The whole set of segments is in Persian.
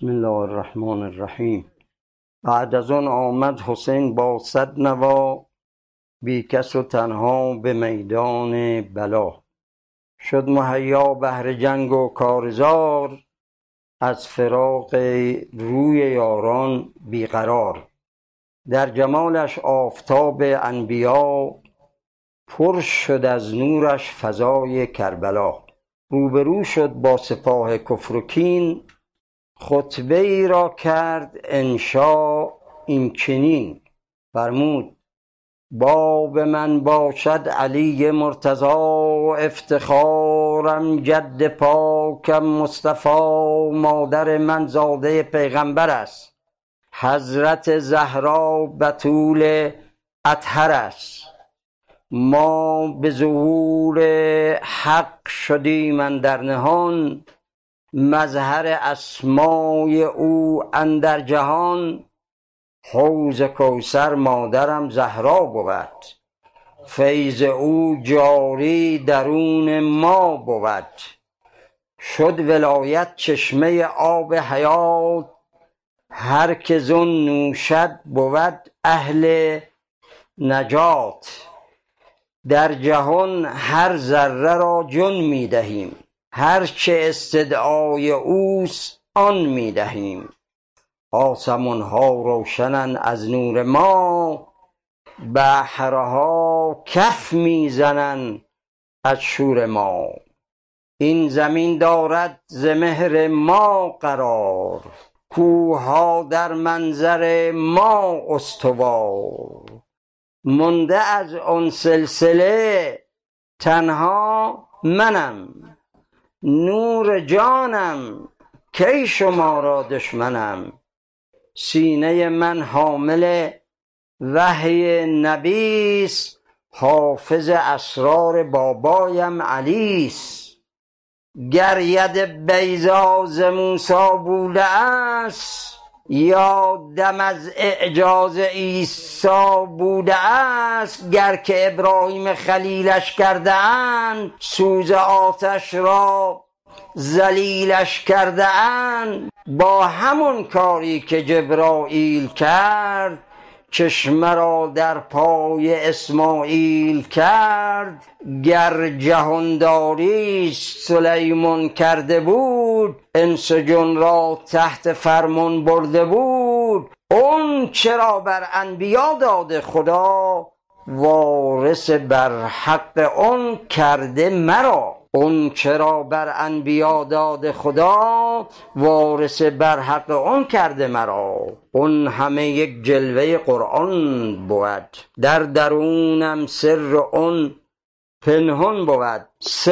بسم الله الرحمن الرحیم. بعد از آن آمد حسین با 100 نوا، بی کس و تنها به میدان بلا. شد مهیا بهر جنگ و کارزار، از فراق روی یاران بیقرار. در جمالش آفتاب انبیا، پر شد از نورش فضای کربلا. روبرو شد با سپاه کفر و کین، خطبه ای را کرد انشا این چنین. فرمود باب من باشد علی مرتضی، افتخارم جد پاکم مصطفی. مادر من زاده پیغمبر است، حضرت زهرا بتول اطهر است. ما به ظهور حق شدیم اندر نهان، مظهر اسمای او اندر جهان. حوض کوثر مادرم زهرا بود، فیض او جاری درون ما بود. شد ولایت چشمه آب حیات، هر که زن نوشد بود اهل نجات. در جهان هر ذره را جان می دهیم، هر چه استدعای اوست آن می دهیم. آسمان ها روشنن از نور ما، بحرها کف می زنن از شور ما. این زمین دارد ز مهر ما قرار، کوهها در منظر ما استوار. مانده از آن سلسله تنها منم، نور جانم کی شما را دشمنم. سینه من حامل وحی نبیست، حافظ اسرار بابایم علیست. گر ید بیضا ز موسی بوده است، یا دم از اعجاز عیسی بوده است. گر که ابراهیم خلیلش کرده اند، سوز آتش را ذلیلش کرده اند. با همون کاری که جبرائیل کرد، چشمه را در پای اسماعیل کرد. گر جهانداری سلیمان کرده بود، انس و جن را تحت فرمان برده بود. اون چرا بر انبیا داده خدا، وارث بر حق اون کرده مرا. اون چرا بر انبیا داده خدا، وارث بر حق اون کرده مرا. اون همه یک جلوه قرآن بود، در درونم سر اون پنهان بود.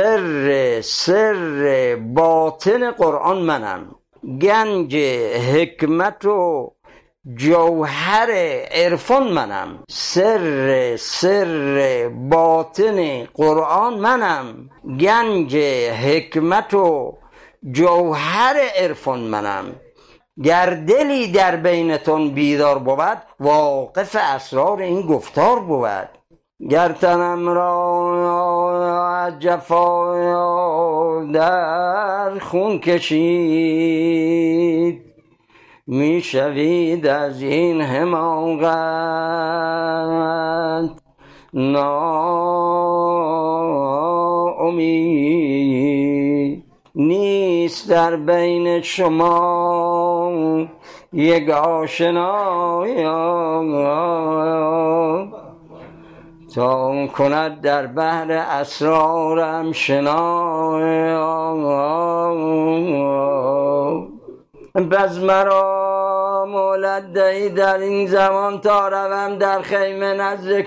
سر باطن قرآن منم، گنج حکمت و جوهر عرفان منم. سر باطن قرآن منم، گنج حکمت و جوهر عرفان منم. گر دلی در بینتون بیدار بود، واقف اسرار این گفتار بود. گر تنم را از جفا در خون کشید، می شوید از این حماقت ناامید. نیست در بین شما یک آشنا، تا کند در بحر اسرارم شنا. بز مرا مولد دهی در این زمان، تا روم در خیمه نزد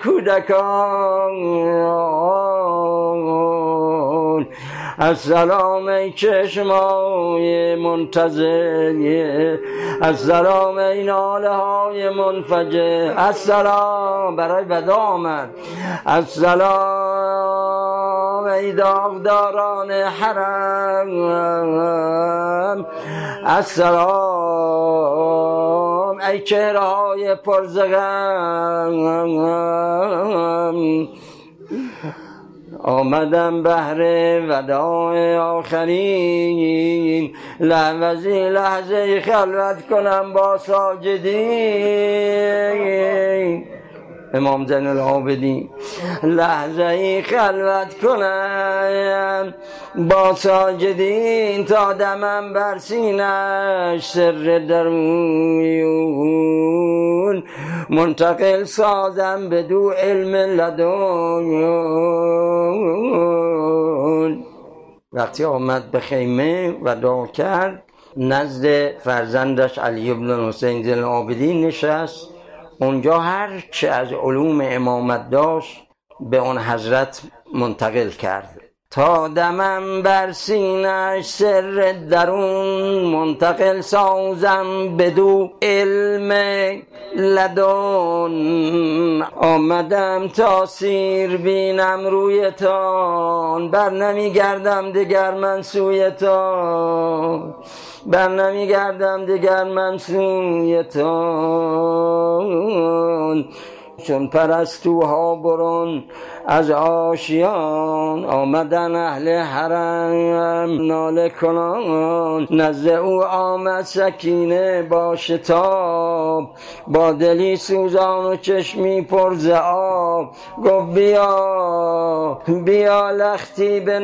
کودکان. السلام ای چشمای منتظر، السلام ای ناله های منفجر. السلام برای ودا آمد. السلام ای داغداران حرم، السلام ای چهره های پرزغم. آمدم بهر وداع آخرین، لحظه لحظه خلوت کنم با ساجدین. امام زین العابدین لحظه خلوت کنم با ساجدین، تا دمم بر سینه‌اش سر درون منتقل سازم بدو علم لدن. وقتی آمد به خیمه وداع کرد، نزد فرزندش علی بن حسین زین العابدین نشست. اونجا هر چه از علوم امامت داشت به اون حضرت منتقل کرد. تا دمم بر سینه‌اش سر درون منتقل سازم بدو علم لدن. آمدم تا سیر بینم رویتان، بر نمیگردم دگر من سویتان، بر نمیگردم دگر من سویتان. چون پرستوها برون از آشیان، آمدن اهل حرم ناله کنان. نزد او آمد سکینه با شتاب، با دلی سوزان و چشمی پر ز آب. گفت بیا بیا لختی به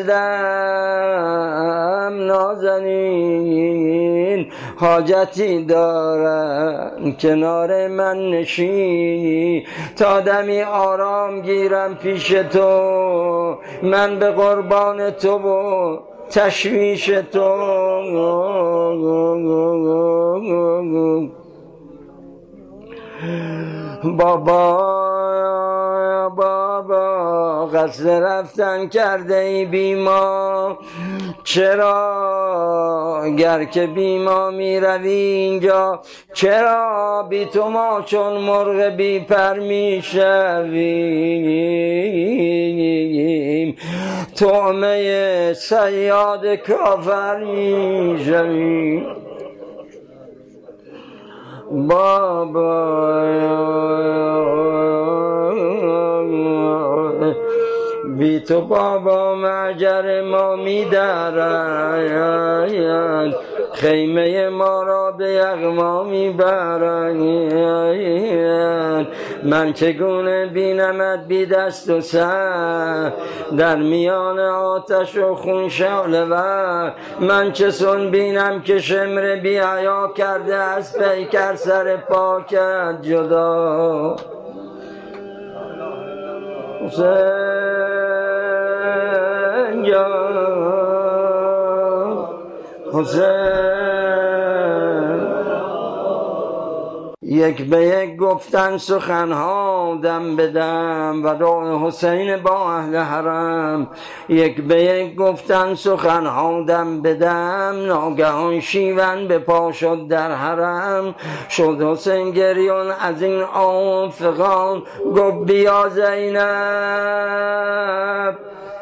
نزدم نازنین، حاجتی دارم کنار من نشینی، تا دمی آرام گیرم پیش تو، من به قربان تو و تشویش تو. بابا قصد رفتن کرده ای بیما، چرا گر که بیما می روی اینجا، چرا بی تو ما چون مرغ بی پر می شویم، طعمه صیاد کافر می شویم. بابا بی تو بابا مجر ما می درند، خیمه ما را به یغما می برند. من چگونه بینمت بی دست و سر، در میان آتش و خون شعله ور. من چسون بینم که شمر بی حیا کرده از پیکر سر پاکت جدا. حسین جان حسین. یک به یک گفتن سخنها دم به دم، وداع حسین با اهل حرم. یک به یک گفتن سخنها دم به دم، ناگهان شیون به پا شد در حرم. شد حسین گریان از این آفغان، گفت بیا زینب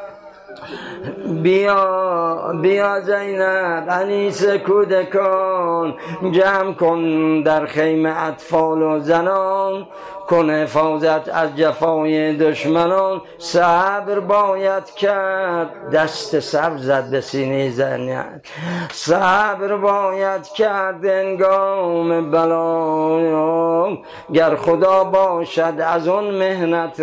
بیا زینب انیس کودکان، جمع کن در خیمه اطفال و زنان، کن حفاظت از جفای دشمنان. صبر باید کرد، دست صبر زد به سینه زینب، صبر باید کرد هنگام بلا، گر خدا باشد از اون مهنت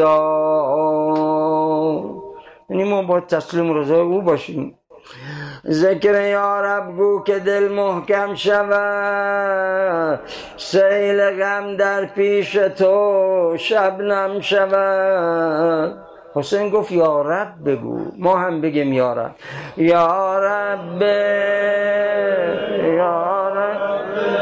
رضا. یعنی ما باید تسلیم رضای او باشیم. ذکر یارب گو که دل محکم شود، سیل غم در پیش تو شبنم شود. حسین گفت یارب بگو، ما هم بگیم یارب. یارب یارب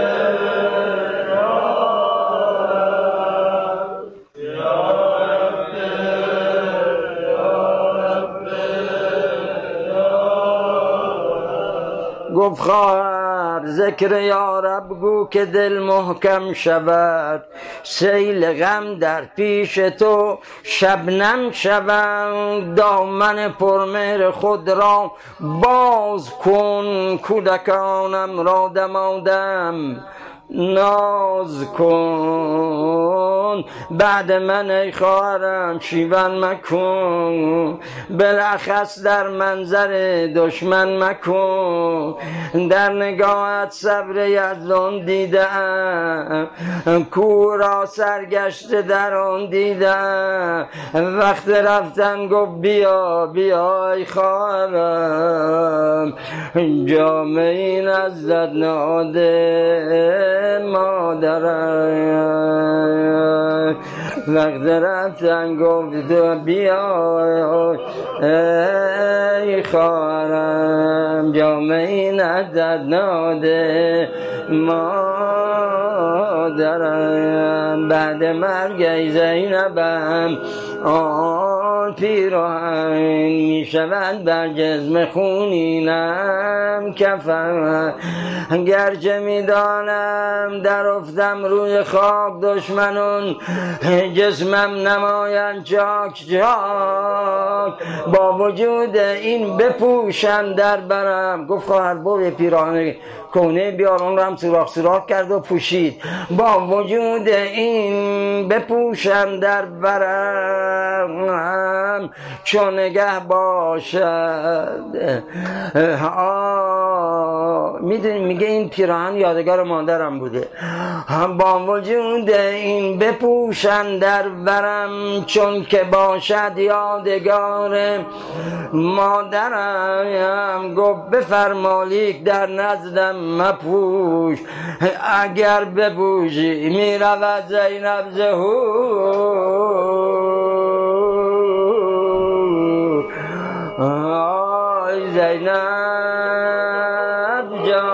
گفت خواهر ذکر یارب گو که دل محکم شود، سیل غم در پیش تو شبنم شود. دامن پرمهر خود را باز کن، کودکانم را دمادم ناز کن، بعد من ای خواهرم شیون مکن، بلخص در منظر دشمن مکن، در نگاهت صبر یزدان دیدم، کو را سرگشته در آن دیدم، وقت رفتن گفت بیا بیا ای خواهرم، جامعی نزدت ناده مادرم، وقت رفتن گفت بیا ای خواهرم، جامعی نزدت ناده مادرم، بعد مرگ ای زینبم آن پیراهن می شود بر جسم خونینم کفن، گرچه می دانم در افتم روی خاک دشمنون جسمم نمایند چاک چاک، با وجود این بپوشم در برم. گفت خواهر برو پیراهن کونه بیار، اون رو هم سوراخ سوراخ کرد و پوشید، با وجود این بپوشم در برم چون نگه باشد. میگه این پیراهن یادگار مادرم بوده، با وجود این بپوشم در برم چون که باشد یادگار مادرم. گفت بفرمالیک در نزدم مپوش، اگر بپوشی میرود زینب زهور. آی زینب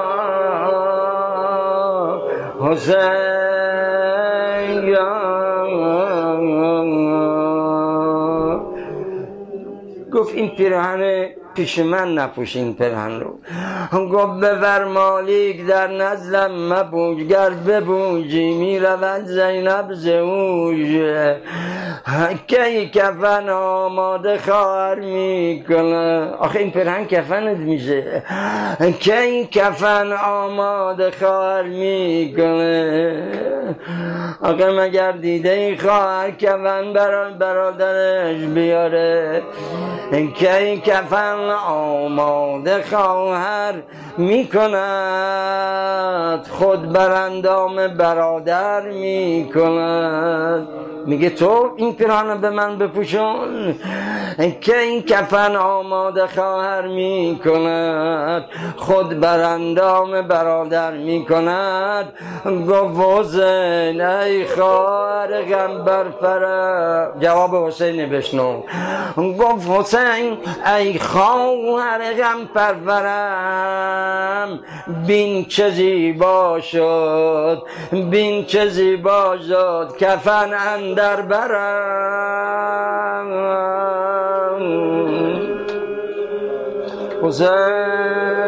جان حسین جان، گفت این پیراهن پیش من نپوش، این پیراهن رو. گفت ببر مالیک در نزلم مپوش، گر بپوشی میرود زینب زوج. کی کفن آماده خواهر میکنه، آخه این پیراهن کفنت میشه، کی کفن آماده خواهر میکنه، آخه مگر دیده ای خواهر کفن برای برادرش بیاره، کی کفن آماده خواهر میکند خود بر اندام برادر میکند. میگه تو این پیراهن به من بپوشون که این کفن آماده خواهر میکند خود بر اندام برادر میکند. گفت حسین ای خواهر غم برپرم، جواب حسین بشنو. گفت حسین ای خواهر غم پرورم، بین چه زیبا شد، بین چه زیبا شد کفن اندر برم. حسین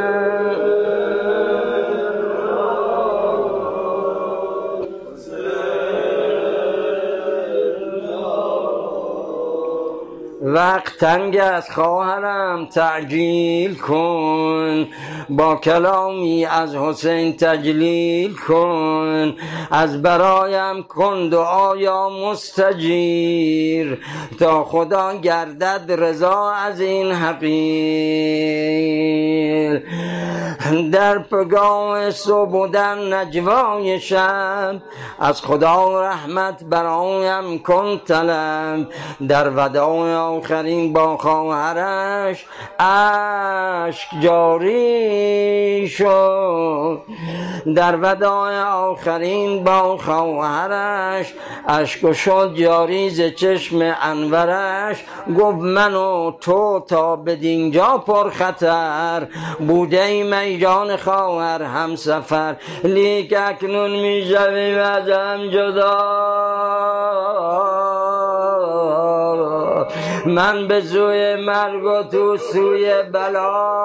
وقت تنگ از خواهرم تعجیل کن، با کلامی از حسین تجلیل کن، از برایم کن دعایا مستجیر، تا خدا گردد رضا از این حقیر. در پگاه صبح و در نجوای شب، از خدا رحمت برایم کن طلب. در وداع آخرین با خواهرش اشک جاری شد، در وداع آخرین با خواهرش اشک شد جاری ز چشم انورش. گفت من و تو تا به دینجا پر خطر، بوده ایم ای جان خواهر هم سفر، لیک اکنون می شویم از هم جدا. من به سوی مرگ و تو سوی بلا،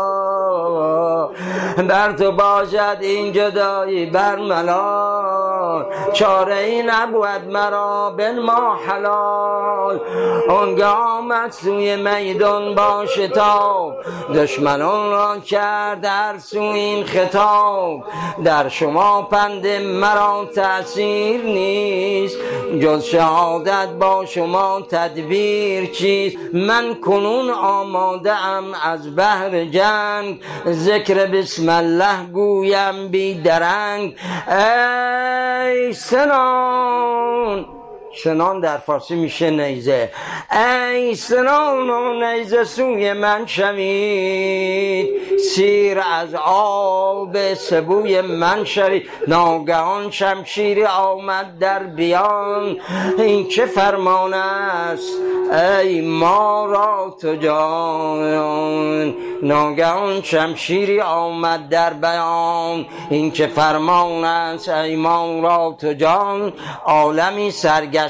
بر تو باشد این جدایی برملا. چاره ای نبود مرا بنما حلال. آنگه آمد سوی میدان با شتاب، دشمنان را کرد در سوی این خطاب. در شما پند مرا تأثیر نیست، جز شهادت با شما تدبیر چیست. من کنون آماده ام از بهر جنگ، ذکر بسم الله گویم بی درنگ. ای سنان، سنان در فارسی میشه نیزه، ای سنان و نیزه سوی من شوید، سیر از آب سبوی من شوید. ناگهان شمشیر آمد در بیان، این چه فرمان است ای ما را تو جان. ناگهان شمشیری آمد در بیان، این چه فرمان است ای ما را تو جان. عالمی سرگشته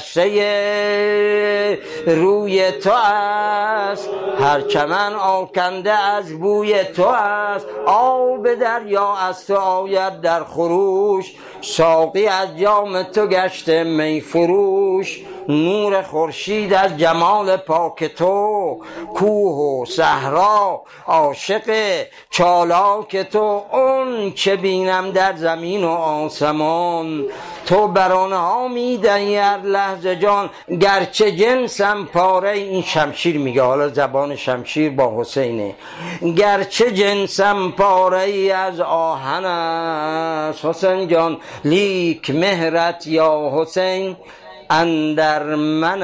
روی تو است، هر چمن آکنده از بوی تو است. آب دریا از تو آید در خروش، ساقی از جام تو گشته می فروش. نور خورشید از جمال پاک تو، کوه و صحرا عاشق چالاک تو. اون چه بینم در زمین و آسمان، تو برانها میدهی هر لحظه جان. گرچه جنسم پاره، این شمشیر میگه، حالا زبان شمشیر با حسینه. گرچه جنسم پاره ای از آهن است حسین جان، لیک مهرت یا حسین اندر من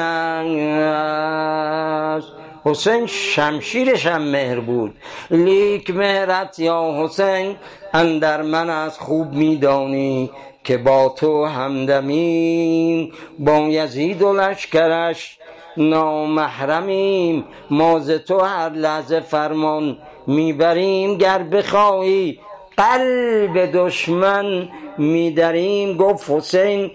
است. حسین شمشیرش هم مهر بود، لیک مهرت یا حسین اندر من است. خوب میدانی که با تو همدمیم، با یزید و لشکرش نامحرمیم. ما ز تو هر لحظه فرمان میبریم، گر بخواهی قلب دشمن میدریم. گفت حسین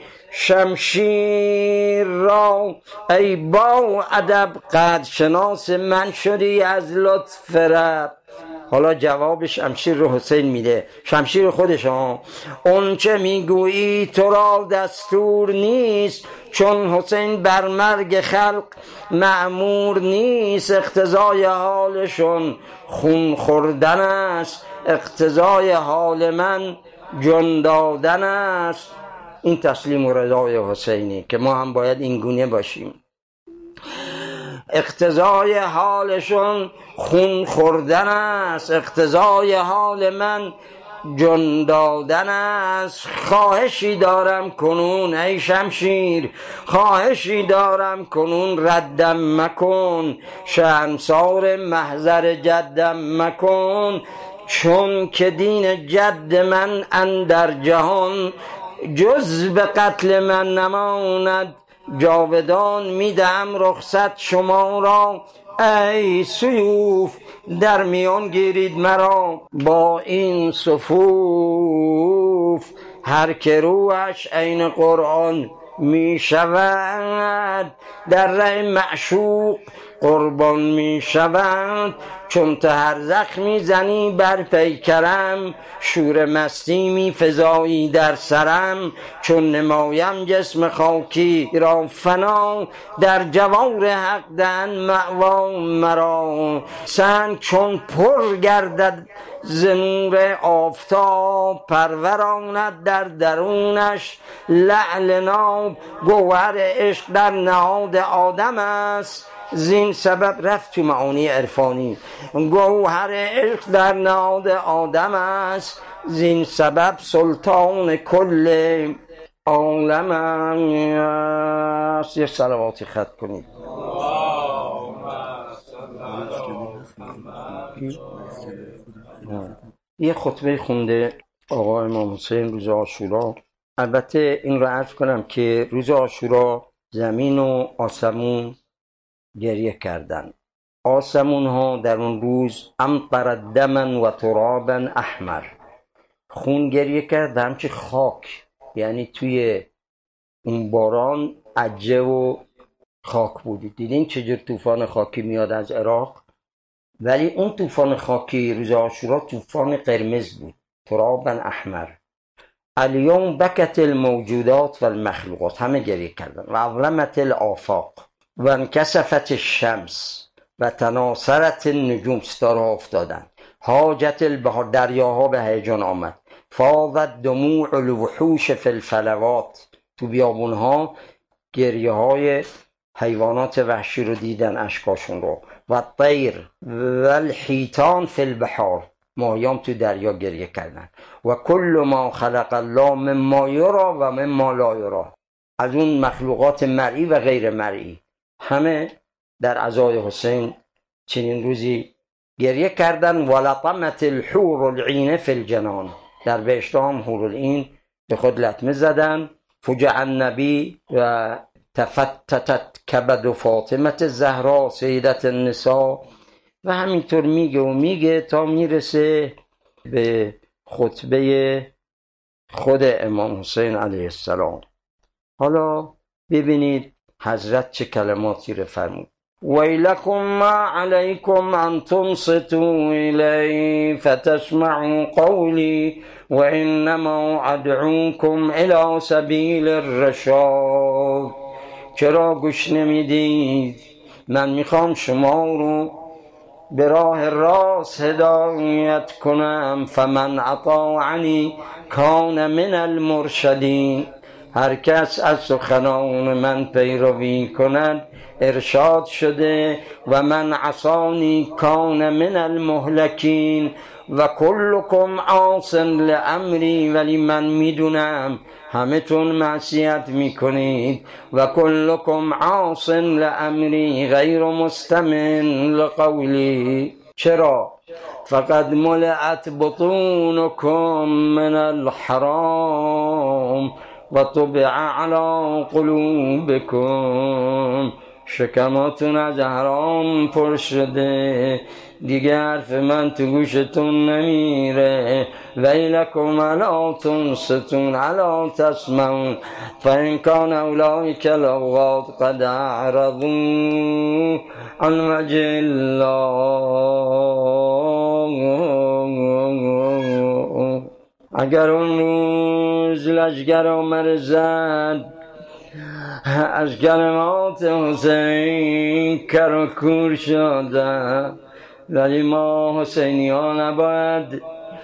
شمشیر را ای با ادب، قدر شناس من شدی از لطف رب. حالا جواب شمشیر رو حسین میده، شمشیر خودش ها. اون چه میگویی تو را دستور نیست، چون حسین بر مرگ خلق مأمور نیست. اقتضای حالشون خون خوردن است، اقتضای حال من جان دادن است. این تسلیم و رضای حسینی که ما هم باید این گونه باشیم. اقتضای حالشون خون خوردن است، اقتضای حال من جان دادن است. خواهشی دارم کنون ای شمشیر، خواهشی دارم کنون ردم مکن. شرمسار محضر جدم مکن، چون که دین جد من اندر جهان، جز به قتل من نماند جاودان. میدم رخصت شما را ای سیوف، در میان گیرید مرا با این صفوف. هر که روحش عین قرآن می شود، در ره معشوق قربان می شود. چون تو هر زخمی زنی بر پیکرم، شور مستی می فزایی در سرم. چون نمایم جسم خاکی را فنا، در جوار حق دهن مأوا مرا. سنگ چون پر گردد ز نور آفتاب، پروراند در درونش لعل ناب. گوهر عشق در نهاد آدم است، زین سبب رفت تو معانی عرفانی. گوهر عشق در نهاد آدم است، زین سبب سلطان کل عالم است. یه صلواتی خط کنید. یه خطبه خونده آقا امام حسین روز عاشورا. البته این رو عرض کنم که روز عاشورا زمین و آسمون گریه کردن. آسمون ها در اون روز امطرت دمن و ترابا احمر، خون گریه کرد همچه خاک، یعنی توی اون باران عجه و خاک بودی. دیدین چجور طوفان خاکی میاد از عراق؟ ولی اون طوفان خاکی روز عاشورا طوفان قرمز بود، ترابا احمر. الیوم بکت الموجودات و المخلوقات، همه گریه کردن. و اظلمت الآفاق و انکسفت الشمس و تناثرت النجوم، ستاره ها افتادن. هاجت البحار، دریاها به هیجان آمد. فاضت دموع الوحوش فی الفلوات، تو بیابونها گریه های حیوانات وحشی رو دیدن، اشکاشون رو. و طیر و الحیتان فی البحار، ماهیان تو دریا گریه کردن. و کل ما خلق الله مما یرا و مما لا یرا، از اون مخلوقات مرئی و غیر مرئی، همه در عزای حسین چنین روزی گریه کردن. ولطمت الحور العین فی الجنان، در بهشت هم حور العین به خود لطمه زدن. فجع النبی و تفتتت کبد فاطمه الزهرا سیدت النساء. و همینطور میگه و میگه تا میرسه به خطبه خود امام حسین علیه السلام. حالا ببینید حضرت چه کلماتی رو فرمود. ویلکم ما علیکم ان تنصتوا الی فتسمعوا قولی و انما ادعوکم الی سبیل الرشاد. چرا گوش نمیدید؟ من میخوام شما رو به راه راست هدایت کنم. فمن اطاعنی کان من المرشدین، هر کس از سخنان من پیروی کند ارشاد شده. و من عصانی کان من المهلکین. و کلکم عاص لامری، ولی من میدونم همه تون معصیت میکنید. و کلکم عاص لامری غیر مستمع لقولی. چرا؟ فقد ملئت بطونکم من الحرام و طبع علی قلوبکم، شکماتون از حرام پر شده، دیگه حرف من تو گوشتون نمیره. ویلکم الا تنصتون الا تسمعون فان کان اولئک الاغوات قد اعرضوا عن وجه الله. اگر اون روز لشگر آمد زد از کلمات حسین کر و کور شده، ولی ما حسینی ها نباید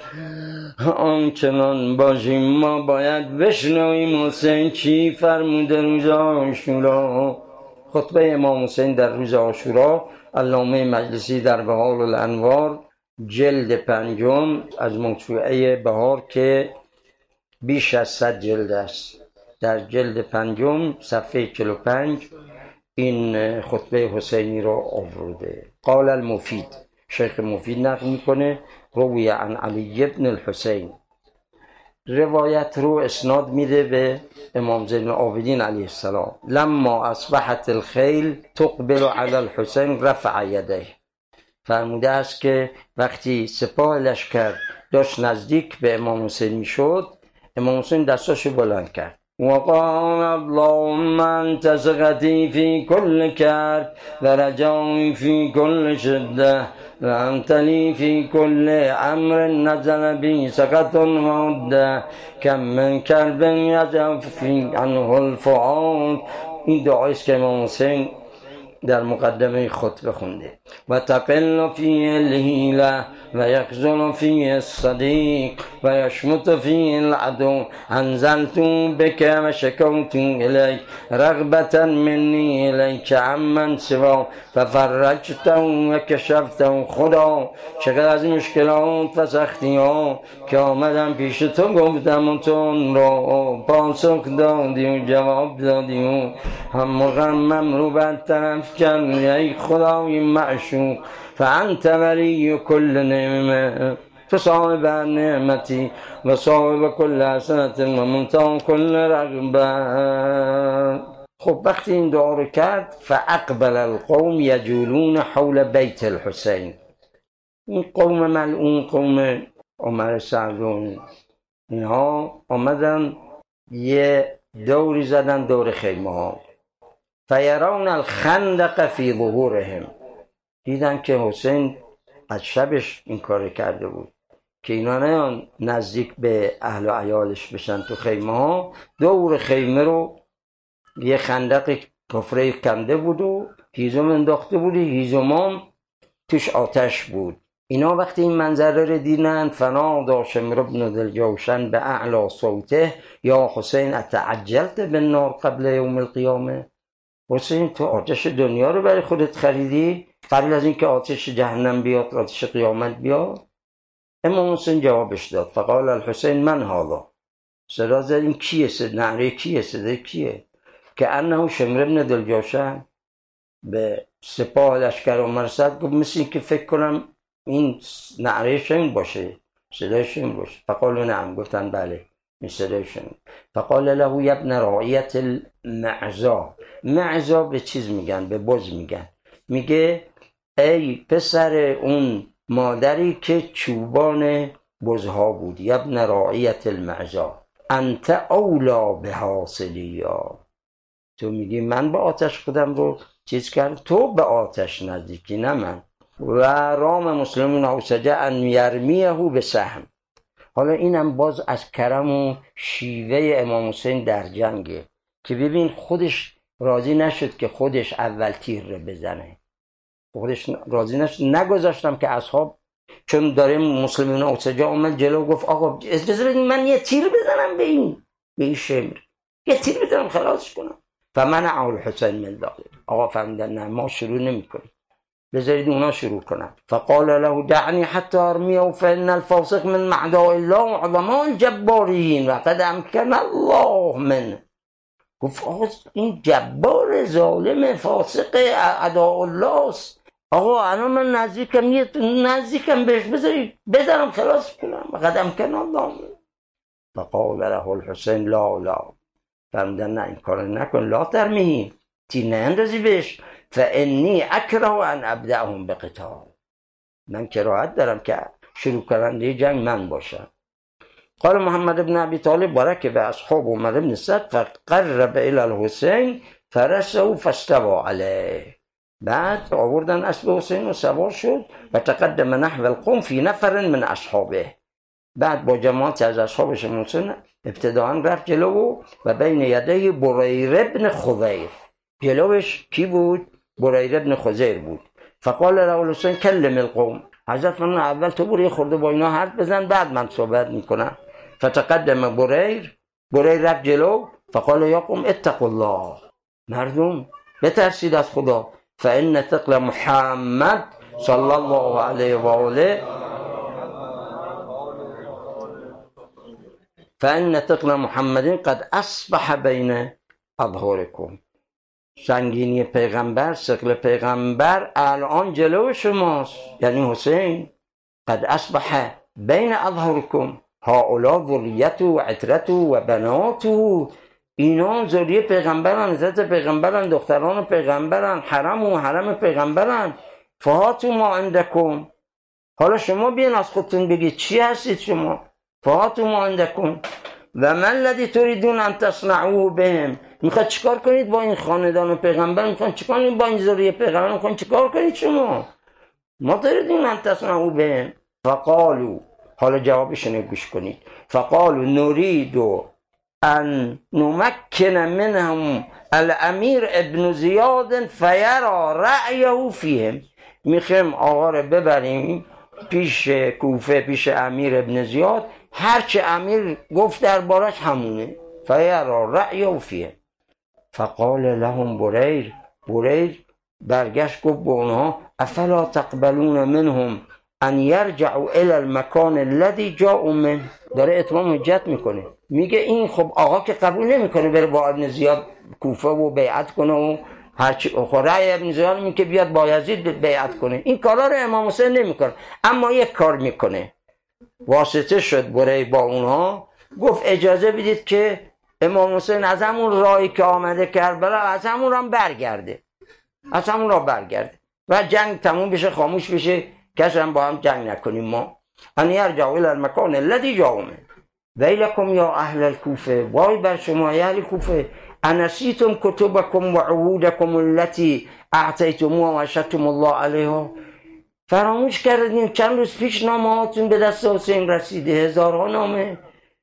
آنچنان باشیم. ما باید بشنویم حسین چی فرموده روز عاشورا. خطبه امام حسین در روز عاشورا، علامه مجلسی در بهار الانوار جلد 5 از موسوعه بهار که بیش از 100 جلد است، در جلد 5 صفحه 45 این خطبه حسینی رو آورده. قال المفید، شیخ مفید نقل میکنه روی عن علی ابن الحسین، روایت رو اسناد میده به امام زین العابدین علیه السلام. لما اصبحت الخیل تقبل علی الحسین رفع یده، فرموده است که وقتی سپاه لشکر داشت نزدیک به امام حسین میشد، امام حسین دستاشو بلند کرد. وقال اللهم انت ثقتي في كل كرب ورجائي في كل شده وانت لي في كل امر نزل بي سقط وعده كم من كرب يجف عنه الفؤاد. این دعایست که امام حسین در مقدمه خطبه خونده. و تقل فیه الحیله و یخزل فیه الصدیق و یشمت فیه العدو. انزلت بک و شکوت الیک رغبتا منی الیک عمن سوا ففرجته و کشفته. خدا چقدر از مشکلات و سختی ها که آمدم پیش تو گفتم و تو اون را پاسخ دادی و جواب دادی و هم مغمم رو بر طرف کردی. ای خدای معشوق فانت ولی کل نعمه، تو صاحب نعمتی و صاحب کل حسنت و منتهی کل رغبت. خب وقتی این دعا رو کرد فاقبل القوم یجولون حول بیت الحسین، این قوم ملعون، قوم عمر سعدون، اینها آمدن یه دوری زدن دور خیمه ها. فیرون الخندق فی ظهورهم، دیدن که حسین از شبش این کار کرده بود، که اینا نه نزدیک به اهل و عیالش بشن تو خیمه ها، دور خیمه رو یه خندق کفره کنده بود و هیزم انداخته بود، هیزمام توش آتش بود. اینا وقتی این منظره رو دیدن فنادی شمر بن دلجوشن به اعلی صوته یا حسین اتعجلت بالنار قبل یوم القیامه. حسین تو آتش دنیا رو برای خودت خریدی قبل از اینکه آتش جهنم بیاد، آتش قیامت بیاد؟ امام حسین جوابش داد فقال الحسین من هذا. صدا زد این کیه؟ نعره کیه؟ صدای کیه؟ که انه شمر بن دلجوشن به سپاه لشکر مرصد گفت مثل این که فکر کنم این نعره شمر باشه، صدای شمر باشه. فقال نعم، گفتن بله این صدای شمر. فقال له یا ابن رعیت المعزا. معزا به چیز میگن؟ به بز میگن. میگه ای پسر اون مادری که چوبان بزها بود، یا ابن رعیت المعزا انت اولا به حاصلیا. تو میگی من به آتش خودم رو چیز کرد، تو به آتش نزدیکی نه من. و رام مسلمون اوسجه ان یرمیه به سهم. حالا اینم باز از کرم و شیوه امام حسین در جنگه که ببین خودش راضی نشد که خودش اول تیر رو بزنه، خودش راضی نشد، نگذاشتم که اصحاب، چون داره مسلمون اوسجه اومد جلو گفت آقا اجازه بدین من یه تیر بزنم به این شمر، یه تیر بزنم خلاصش کنم. فمنع الحسین من ذلك. آقا فهمیدن نه ما شروع نمی‌کنیم، بذارید اونا شروع کنن. فقال له دعني حتى ارميه فان الفاسق من اعداء الله وعظماء الجبارين وقد امكن الله منه. گفت آقا این جبار ظالم فاسق اعداء الله است، آقا الان من نزدیکم بهش، بذارید بزنم خلاص کنم. وقد امكن الله منه. فقال له الحسین لا فرمودن نه این کار نکن، لا ترمیه، تی نندازی بهش. فانی اکره ان ابدأهم بقتال. من کراهت دارم که شروع کننده جنگ من باشم. قال محمد بن ابی طالب برکه به اصحاب عمر بن سعد فقرب الى الحسین فرسه فاستوى علیه. بعد آوردن اسب حسین و سوار شد و تقدم نحو القوم فی نفر من اصحابه. بعد با جماعت از اصحابش حسین ابتداء رفت جلو و بین یدی بریر بن خضیر. جلوش کی بود؟ بریر بن خضیر بود. فقال له حسین کلم القوم. حضرت من اول تو برو خورده با اینا حرف بزن بعد من صحبت میکنم. فتقدم بریر رفت جلو. فقال یا قوم اتقوا الله. مردم بترسید از خدا. فان ثقل محمد صلی الله علیه و آله فان ثقل محمد قد اصبح بین اظهرکم. سنگینی پیغمبر، ثقل پیغمبر الان جلو شماست، یعنی حسین. قد اصبح بین اظهرکم هؤلاء ذریته و عترته و بناته. اینا ذریه پیغمبرن، حضرت پیغمبرن، دختران پیغمبرن، حرم و حرم پیغمبرن. فهاتوا ما عندکم. حالا شما بیان از خودتون بگید چی هستید شما. فهاتوا ما عندکم و من الذی تريدون ان تصنعوه بهم. میخواد چیکار کنید با این خاندان پیغمبر؟ میخواد چیکار کنید با این ذریه پیغمبر؟ میخواد چیکار کنید شما؟ ما تريدون ان تصنعوه بهم. فقالوا، حالا جوابشون گوش کنید. فقالوا نريد ان نمكن منهم الامیر ابن زیاد فیرى رأیه فیهم. میخوایم آقا رو ببریم پیش کوفه، پیش امیر ابن زیاد، هرچه امیر گفت دربارش همونه. فیرى رأیه فیهم. فقال لهم بریر برگشت گفت به اونها افلا تقبلون منهم ان یرجعوا الى المکان الذي جاءوا منه. داره اتمام حجت میکنه، میگه این خب آقا که قبول نمیکنه بره با ابن زیاد کوفه و بیعت کنه و هرچی رأی ابن زیاد میگه که بیاد با یزید بیعت کنه. این کارا رو امام حسین نمیکنه، اما یک کار میکنه. واسطه شد برای با اونها، گفت اجازه بدید که امام حسین از همون راهی که آمده کربلا از همون راه برگرده و جنگ تموم بشه، خاموش بشه، کسی هم با هم جنگ نکنیم. ما ان یرجعوا الی المکان الذی جاءوا منه. ویلکم یا اهل الکوفه، وای بر شما اهل کوفه، انسیتم کتبکم و عهودکم التي اعطیتموها و اشهدتم الله علیها. فراموش کردین چند روز پیش نامه هاتون به دست حسین رسیده، هزارها نامه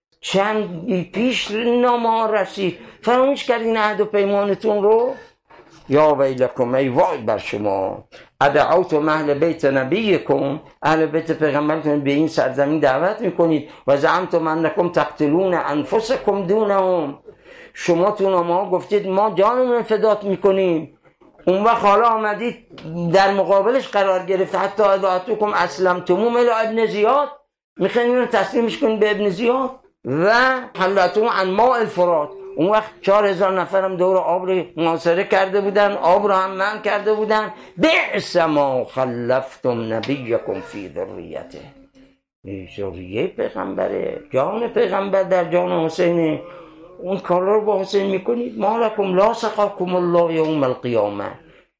چند پیش نامه ها رسید، فراموش کردین عهد و پیمانتون رو؟ یا ویلکم، ای وای بر شما، ادعوتم اهل بیت نبیکم، اهل بیت پیغمبرتون به این سرزمین دعوت میکنید و زعمتم انکم تقتلون انفسکم دونهم، شما تو نامه ها گفتید ما جانمون فدات میکنیم، اون وقت حالا آمدید در مقابلش قرار گرفت حتی ادعوتکم اسلمتموم الی ابن زیاد، میخواین اینو تسلیمش کنید به ابن زیاد و حلتون عن ماء الفرات. اون وقت 4000 نفرم دور آب رو محاصره کرده بودن، آب رو هم منع کرده بودن. بئس ما خلفتم نبیکم فی ذریته، ذریه پیغمبره، جان پیغمبر در جان حسینه، اون کارا رو با حسین میکنید. ما لکم لا سقاکم الله یوم القیامه،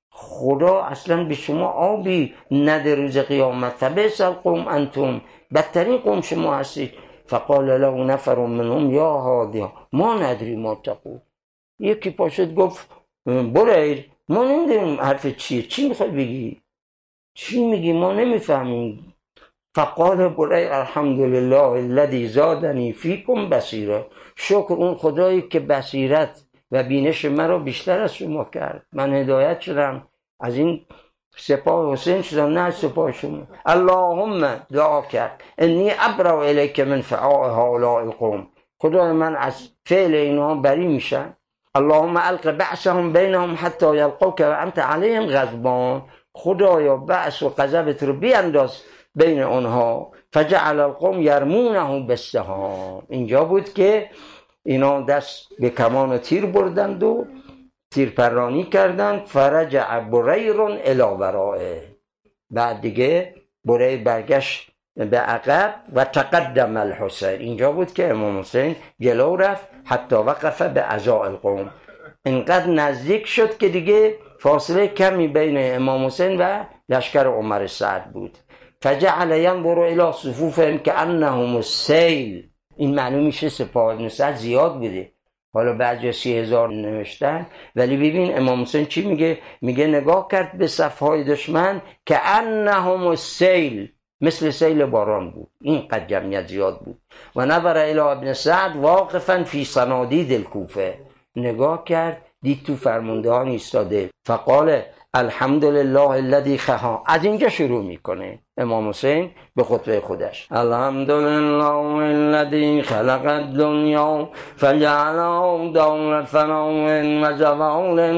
خدا اصلا به شما آبی نده روز قیامت. فبئس القوم انتم، بدترین قوم شما هستید. فقال له نفر منهم یا هادی ما ندری ما تقول، یکی پاشد گفت بریر ما نمیدونیم حرف چیه، چی میخوای بگی، چی میگی ما نمیفهمیم. فقال بریر الحمدلله الذی زادنی فیکم بصیرا، شکر اون خدایی که بصیرت و بینش مرا بیشتر از شما کرد، من هدایت شدم، از این سپاه حسین شدم نه از سپاه شما. اللهم دعا کرد انی ابرأ الیک من فعاء هؤلاء القوم، خدای من از فعل اینها بری میشم. اللهم الق بعثهم بینهم حتی یلقوک و انت علیهم غضبان، خدایا بعث و غضبت رو بیانداز بین اونها. فجعل القوم یرمونه بالسهام، اینجا بود که اینا دست به کمان و تیر بردند و تیر پرانی کردند. فرجع بریر الی ورائه، بعد دیگه بریر برگشت به عقب و تقدم الحسین، اینجا بود که امام حسین جلو رفت حتی وقف به عزاء القوم، اینقدر نزدیک شد که دیگه فاصله کمی بین امام حسین و لشکر عمر سعد بود. فجعل ینظر الی صفوفهم کانهم السیل، این معنی میشه سپاه ابن سعد زیاد بوده، حالا بعضی 30,000 نوشتن، ولی ببین امام حسین چی میگه، میگه نگاه کرد به صفهای دشمن که انهم السیل، مثل سیل باران بود، اینقدر جمعیت زیاد بود. و نظر الی ابن سعد واقفا فی صنادید الکوفه، نگاه کرد دید تو فرماندهان ایستاده. فقال الحمدلله الذی خها، از اینجا شروع میکنه امام حسین به خطبه خودش. الحمدلله الذی خلق الدنیا فجعله دار فناء و زوال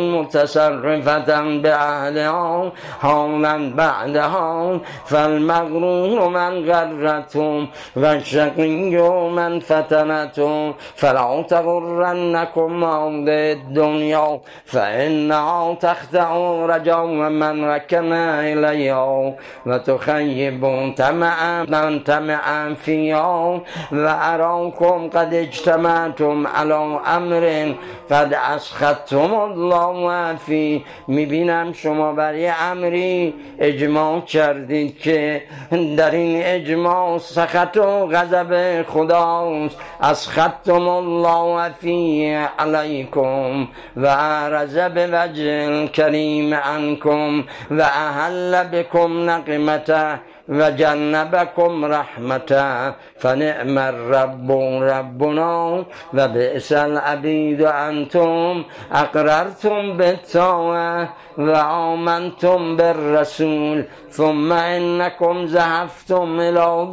متصرفة باهلها حالا بعدها، فالمغرور من غرتهم و الشقی من فتنتهم، فلا تغرنکم هذه الدنیا فانها تخدع رجا من رکن الیها و تخیب طمعا من طمعا فیها و اراکم قد اجتمعتم علی امر قد اسخطتم الله فی، میبینم شما بر یه امری اجماع کردید که در این اجماع سخط و غضب خداست. اسخطتم الله فی علیکم و عرض بوجه الکریم عنکم و احل بکم نقمته و جنبکم رحمته، فنعم الرب ربنا و بئس العبید انتم اقررتم بالطاعه و آمنتم بالرسول ثم انکم ذهبتم الی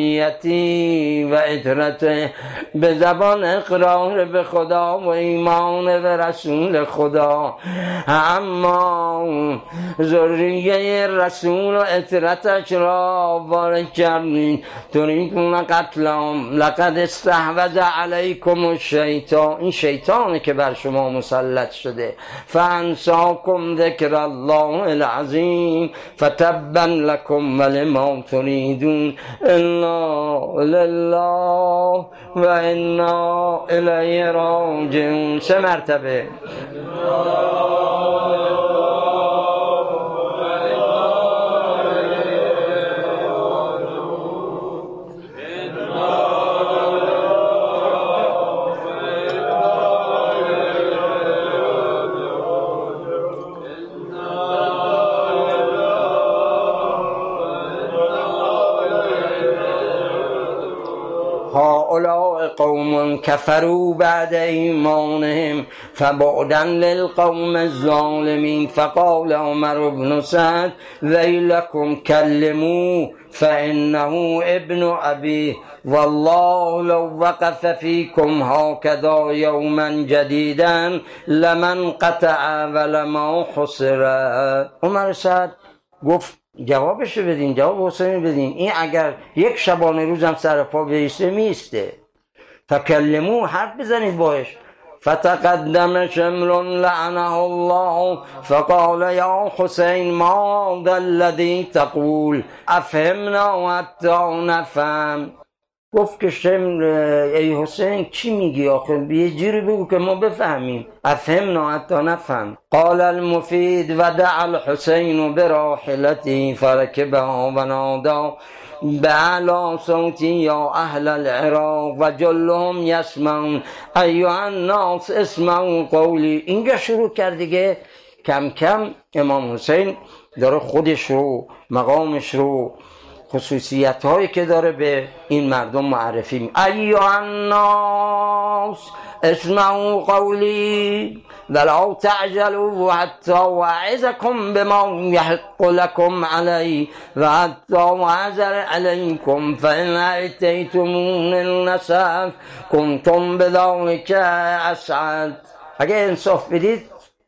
ذریتی و عترته، به زبان اقرار به خدا و ایمان به رسول خدا، اما ذریه رسول و عترتش را وارد کردین. تريدون قتلهم لقد استحوذ علیکم الشیطان، این شیطانه که بر شما مسلط شده. فانساکم ذکر الله العظیم فتبا لکم ولما تریدون الا لله و انا الیه راجعون. 3 مرتبه. هؤلاء قوم كفروا بعد ایمانهم فبعدا للقوم الظالمین. فقال عمر بن سعد ویلکم کلموا فانه ابن ابی والله لو وقف فيكم هكذا يوما جديدا لمن قطع ولما حصر. عمر سعد گفت جوابشو بدین، جواب حسین بدین، این اگر یک شبانه روزم سر پا بیسته میسته. فکلمو، حرف بزنید باش. فتقدم شمر لعنه الله فقال یا حسین ما ذا الذی تقول افهمنا حتی نفهم. گفت که شمر ای حسین چی میگی آخه، یه جوری بگو که ما بفهمیم. افهمنا حتی نفهم. قال المفید ودع الحسین براحلتی فرکبها و نادا بعلا صوتی یا اهل العراق و جلهم یسمعون ایها الناس اسمعوا قولی. اینجا شروع کرد دیگه کم کم امام حسین داره خودش رو، مقامش رو، خصوصیت هایی که داره به این مردم معرفی می. ایها الناس اسمعوا قولی ولا تعجلوا حتی واعظکم بما یحق لکم علی و حتی واعذر علیکم فان اتیتمون النصف کنتم بذلک اسعد. اگه انصاف بدید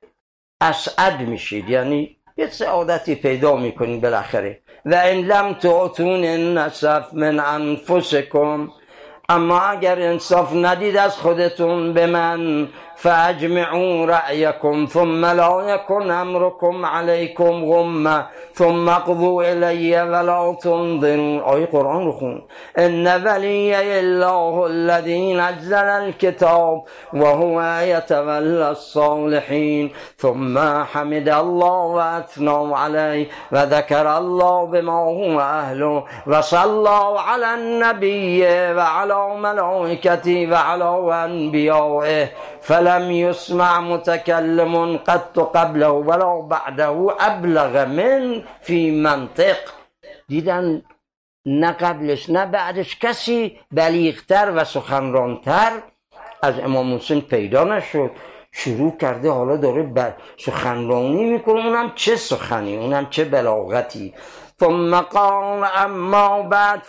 اسعد میشید، یعنی یه سعادتی پیدا میکنید بالاخره. و ان لم تعطون النصف من انفسکم، اما اگر انصاف ندید از خودتون به من فاجمعوا رأیکم ثم لا یکن امرکم علیکم غمه ثم اقضوا الی ولا تنظرون. آیه قرآن رو خون. ان ولی الله الذی نزل الکتاب و هو یتولی الصالحین ثم حمد الله و اثنى علیه و ذکر الله بما هو اهله و صلی علی النبی و علی ملائکته و علی انبیائه فلم يسمع متكلم قط قبله ولا بعده ابلغ من في منطق. دیدن نه قبلش نه بعدش کسی بلیغتر و سخنرانتر از امام حسین پیدا نشد. شروع کرده حالا داره سخنرانی میکنه، اونم چه سخنی، اونم چه بلاغتی. ثم قال اما بعد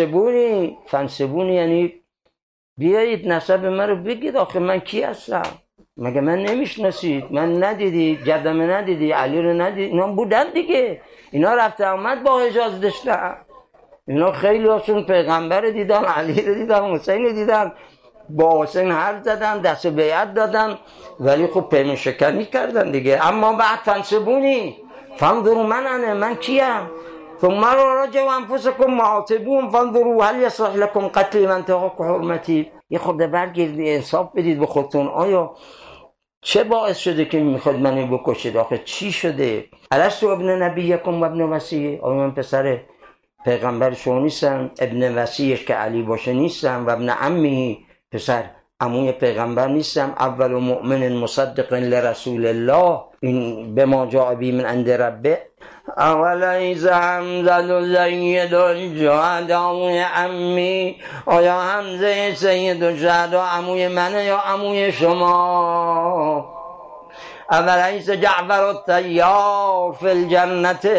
فانسبونی یعنی بیایید نسب من رو بگید، آخه من کی هستم؟ مگه من نمیشناسید؟ من ندیدی؟ جدم ندیدی؟ علی رو ندیدی؟ اینا بودن دیگه، اینا رفته آمد با حجاز داشتن، اینا خیلی هاشون پیغمبر دیدن، علی رو دیدن، حسین رو دیدن، با حسین حرف زدن، دست بیعت دادن، ولی خب پیمان شکنی کردن دیگه. اما بعد فانسبونی فانظروا من کیم ثم راجعوا انفسکم معاتبون فانظروا هل یصلح لكم قتل من تهاک حرمتی. یه خورده برگردید انصاف بدید به خودتون، آیا چه باعث شده که میخواد منو بکشید؟ آخه چی شده؟ الست ابن نبیکم و ابن وصیه، آیا من پسر پیغمبر شما نیستم؟ ابن وصیش که علی باشه نیستم؟ و ابن عمی، پسر عموی پیغمبر نیستم؟ اول مؤمن مصدق لرسول الله این به ما جاء بی من عند ربه. اولیس حمزه سید الشهداء عمی، آیا حمزه سید الشهداء عموی منه یا عموی شما؟ اولیس جعفر الطیار فی الجنت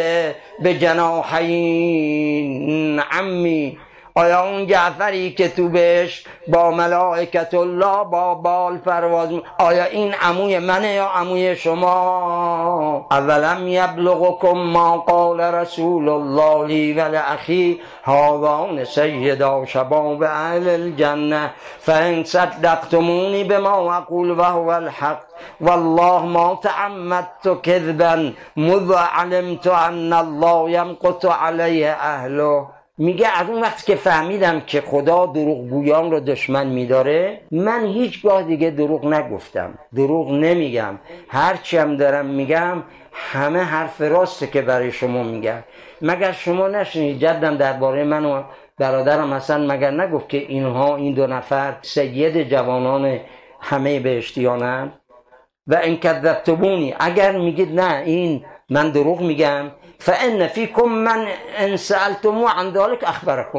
بجناحین عمی، آیا اون جعفری که تو بهش با ملائکت الله با بال پرواز آیا این عموی منه یا عموی شما؟ اولم یبلغکم ما قال رسول الله لی و لاخی هذان سیدا شباب اهل الجنه فان صدقتمونی بما اقول وهو الحق والله ما تعمدت كذبا مذ علمت ان الله يمقت عليه اهله. میگه از اون وقت که فهمیدم که خدا دروغگویان رو دشمن میداره، من هیچگاه دیگه دروغ نگفتم، دروغ نمیگم، هرچی هم دارم میگم همه حرف راسته که برای شما میگم. مگر شما نشنید جدم درباره من و برادرم حسن مگر نگفت که اینها این دو نفر سید جوانان همه بهشتیانن؟ و ان کذبتمونی، اگر میگید نه این من دروغ میگم، فان فیکم من ان سألتمو عن ذلك اخبرکم،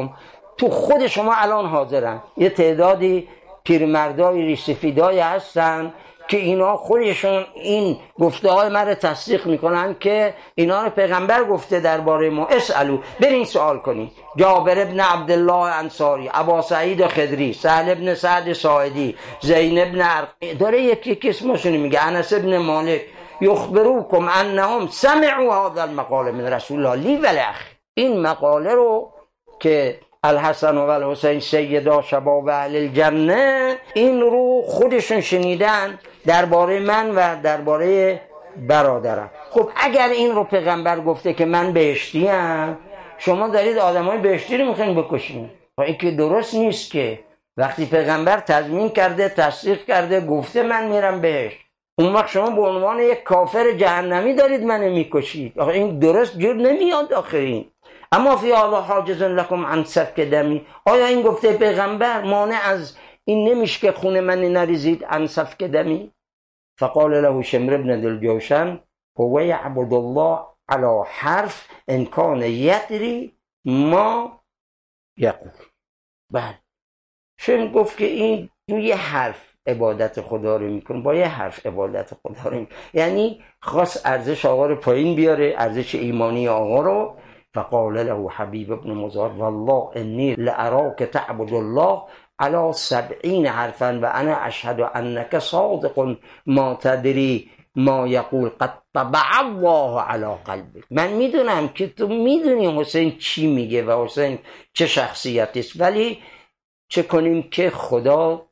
تو خود شما الان حاضرن. یه تعدادی پیرمردای ریشسفیدایی هستن که اینا خودشون این گفته های من رو تصدیق میکنن که اینا رو پیغمبر گفته درباره ما. اسالو، برین سوال کنین. جابر ابن عبدالله انصاری، ابا سعید خدری، سهل ابن سعد ساعدی، زین ابن عرق، داره یکی اسمشون میگه، انس ابن مالک، یخبروکم انهم سمعوا هذا المقال من رسول الله لی ولأخ. این مقاله رو که الحسن و الحسین سیدا شباب اهل الجنه، این رو خودشون شنیدن درباره من و درباره برادرم. خب اگر این رو پیغمبر گفته که من بهشتیم، شما دارید آدمای بهشتی رو میخواین بکشین. این که درست نیست که وقتی پیغمبر تضمین کرده، تصدیق کرده، گفته من میرم بهشت، اون وقت شما به عنوان یک کافر جهنمی دارید منو میکشید. آخه این درست جور نمیاد آخرین. اما فی هذا حاجز لکم عن سفک دمی، آیا این گفته پیغمبر مانع از این نمیشه که خون من نریزید عن سفک دمی؟ فقال له شمر بن دلجوشن هو یعبد الله على حرف ان کان یدری ما یقول. بله، شمر گفت که این روی حرف عبادت خدا رو میکنه، با یه حرف عبادت خدا رو میکنه، یعنی خواست ارزش آقا رو پایین بیاره، ارزش ایمانی آقا رو. فقال له حبیب ابن مزار والله انی لأراک تعبد الله على 70 حرفا و انا اشهد انک صادق ما تدری ما یقول قد طبع الله على قلبک. من میدونم که تو میدونی حسین چی میگه و حسین چه شخصیتی است، ولی چه کنیم که خدا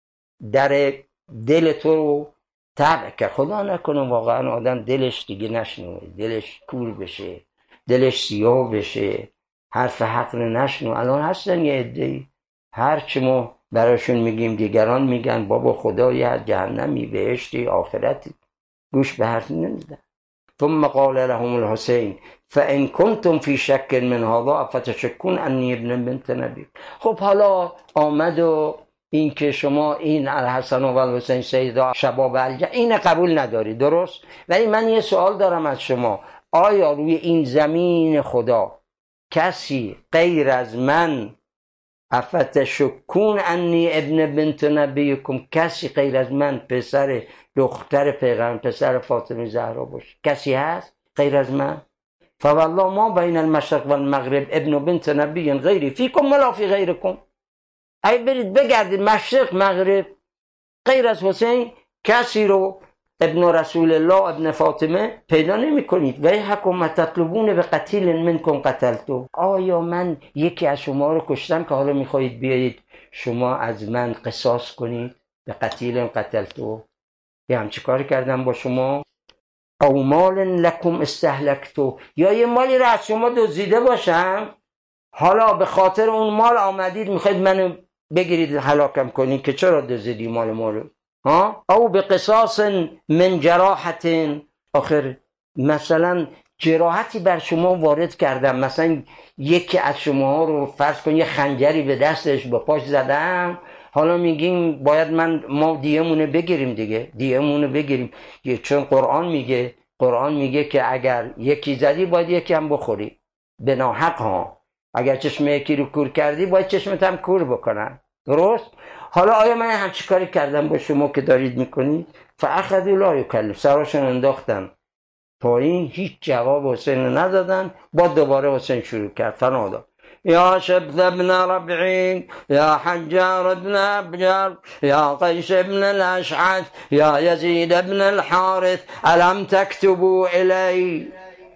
در دل تو رو طبع کرد. خدا نکنه واقعا آدم دلش دیگه نشنوه، دلش کور بشه، دلش سیاه بشه، حرف حق رو نشنو. الان هستن یه عده‌ای هر چی ما براشون میگیم دیگران میگن بابا خدایی از جهنمی، بهشتی، آخرتی، گوش به حرف نمیدن. ثم قال لهم الحسین فان کنتم فی شک من هذا فتشکون انی ابن بنت نبی. خب حالا آمد و این که شما این الحسن و الحسین سیدا شباب الجنه این قبول نداری، درست؟ ولی من یه سوال دارم از شما، آیا روی این زمین خدا کسی غیر از من افتشکون انی ابن بنت نبیکم، کسی غیر از من پسر دختر پیغمبر، پسر فاطمه زهرا باشه؟ کسی هست غیر از من؟ فوالله ما بین المشرق و المغرب ابن بنت نبی غیری فیکم ولا فی غیرکم. ای برید بگردید مشرق مغرب، غیر از حسین کسی رو ابن رسول الله ابن فاطمه پیدا نمی کنید. و حکم تطلبون به قتیل منکم قتلتو، آیا من یکی از شما رو کشتم که حالا میخواهید بیایید شما از من قصاص کنید؟ به قتیل قتلتو، یه همچی کاری کردم با شما؟ او مال لکم استهلکتو، یا یه مالی رو از شما دزدیده باشم، حالا به خاطر اون مال آمدید میخواید منو بگیرید هلاکم کنید که چرا دزدیدی مال ما رو؟ او به قصاص من جراحت، آخر مثلا جراحتی بر شما وارد کردم، مثلا یکی از شما رو فرض کن یه خنجری به دستش با پاش زدم، حالا میگیم باید ما دیهمونو بگیریم دیگه، دیهمونو بگیریم، چون قرآن میگه که اگر یکی زدی باید یکی هم بخوری به ناحق ها، اگر چشم یکی رو کور کردی باید چشمت هم کور بکنن، درست؟ حالا آیا من همچی کاری کردم با شما که دارید میکنید؟ فاخذوا لا یکلف، سراشون انداختن پایین، هیچ جواب حسین ندادن. با دوباره حسین شروع کرد فنادا یا شبث ابن ربعین، یا حجار ابن ابجر، یا قیس ابن الاشعث، یا یزید ابن الحارث الم تکتبوا الی.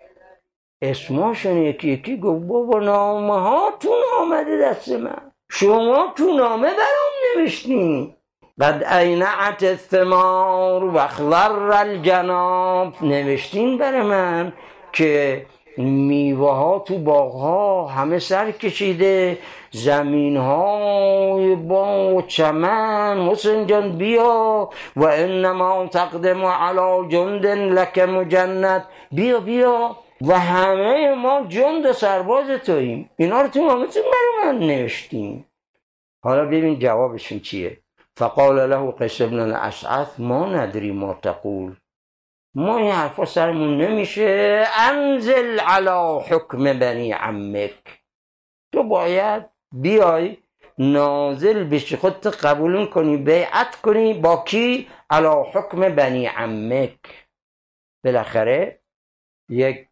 اسماشون یکی یکی گفت بابا نامه هاتون آمده دست من، شما تو نامه برام نوشتین. قد اینعت الثمار و اخضر الجناب، نوشتین برای من که میوه ها تو باغ ها همه سر کشیده، زمین های با چمن، حسین جان بیا و انما تقدم علی جند لک مجند، بیا و همه ما جند سرباز توییم. اینا رو تو نامتون برای من نوشتین. حالا ببین جوابشون چیه. فقال له قیس بن الاشعث ما ندری ما تقول، ما این حرفا سرمون نمیشه، انزل علی حکم بنی عمک، تو باید بیای نازل بشی، خودت قبول کنی، بیعت کنی با کی؟ علی حکم بنی عمک. بالاخره یک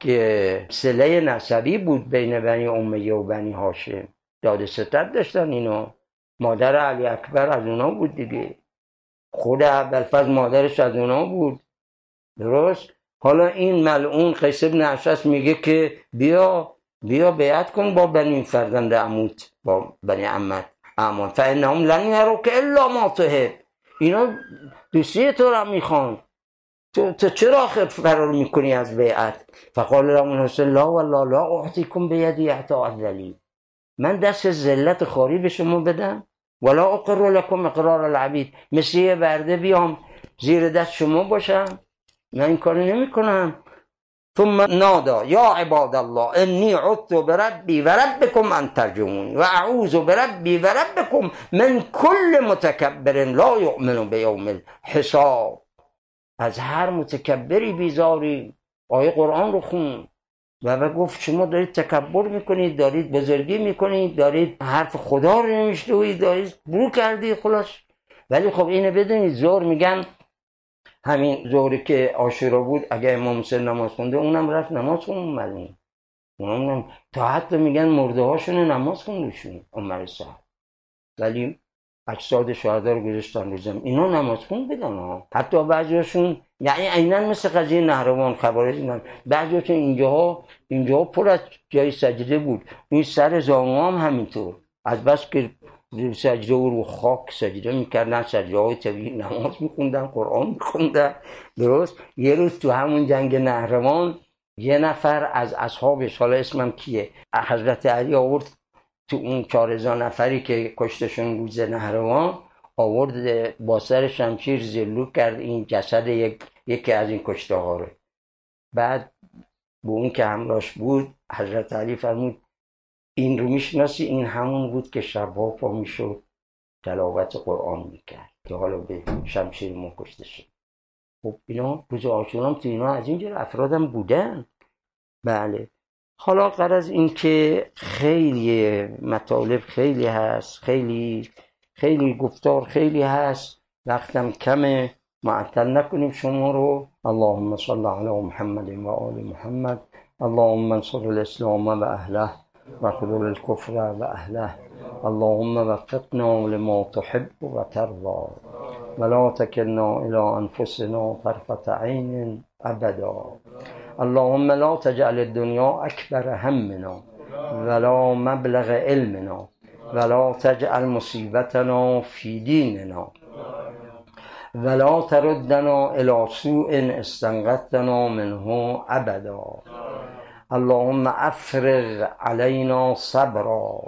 صله نسبی بود بین بنی امیه و بنی هاشم، داد ستد داشتن اینو. مادر علی اکبر از اونا بود دیگه، خود ابوالفضل مادرش از اونا بود. درست؟ حالا این ملعون قیس بن اشعث میگه که بیا بیعت کن با بنی فرزند عموت، با بنی عمت امان، فانهم لن یروک الا ما تحب. اینا دوستی تو را میخوان، تو چرا فرار میکنی از بیعت؟ فقال لهم الحسین لا والله لا اعطیکم بیدی اعطاء الذلیل، من دست ذلت خاری به شما بدم؟ ولا اقر لكم اقرار العبید، مثل یه برده بیام زیر دست شما باشم؟ من این کارو نمی کنم. ثم نادا یا عباد الله انی عدت بربی و ربکم ان ترجمونی و اعوذ بربی و ربکم من کل متکبر لا یؤمن بیوم الحساب. از هر متکبری بیزاری. آیه قرآن رو خون و گفت شما دارید تکبر میکنید، دارید بزرگی میکنید، دارید حرف خدا رو نمیشنوید، دارید برو کردی خلاص. ولی خب اینو بدونید، زور میگن همین ظهری که عاشورا بود اگه امام حسین نماز خونده اونم رفت نماز خون اومدن، اونم تا حتی میگن مرده هاشون نماز خوندشون عمر صاحب، ولی اجساد شهدا رو گذاشتن رو زمین، اینا نماز خون بدن ها. حتی بعضیاشون یعنی عیناً مثل قضیه نهروان خوارج اینا، بعضیاشون اینجاها پر از جای سجده بود، این سر زانو هم همینطور، از بس که سجده و رو خاک سجده میکردن، سجده های طبیعی نماز میخوندن، قرآن میخوندن. درست؟ یه روز تو همون جنگ نهروان یه نفر از اصحابش، حالا اسمم کیه، حضرت علی آورد تو اون 4000 نفری که کشتشون روز نهروان، آورد با سر شمشیر زلو کرد این جسد یکی از این کشته ها رو. بعد به اون که همراهش بود حضرت علی فرمود این رو میشناسی؟ این همون بود که شبها پا میشد تلاوت قرآن میکرد که حالا به شمشیر ما کشته شد. خب اینا روز عاشورا تو اینا از اینجور افرادم بودن. بله. حالا غرض این که خیلی مطالب خیلی هست، خیلی گفتار خیلی هست، وقتم کمه، معطل نکنیم شما رو. اللهم صل علی محمد و آل محمد. اللهم انصر الاسلام و اهله و خذل الكفر و اهله. اللهم وفقنا لما تحب و ترضى ولا تكلنا الى انفسنا طرفة عین ابدا. اللهم لا تجعل الدنيا اکبر همنا ولا مبلغ علمنا ولا تجعل مصیبتنا فی دیننا ولا تردنا الى سوء استنقذتنا منه ابدا. اللهم افرغ علينا صبرا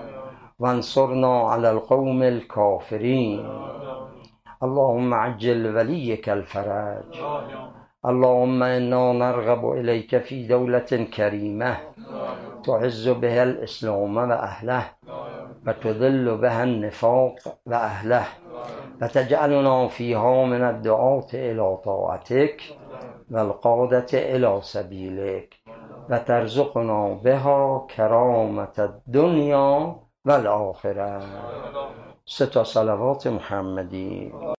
وانصرنا على القوم الكافرين. اللهم عجل وليك الفرج. اللهم انا نرغب اليك في دولة كريمة تعز بها الاسلام واهله وتذل بها النفاق واهله وتجعلنا فيها من الدعاة الى طاعتك والقادة الى سبيلك وترزقنا بها كرامة الدنيا والآخرة. 3 صلوات محمدی.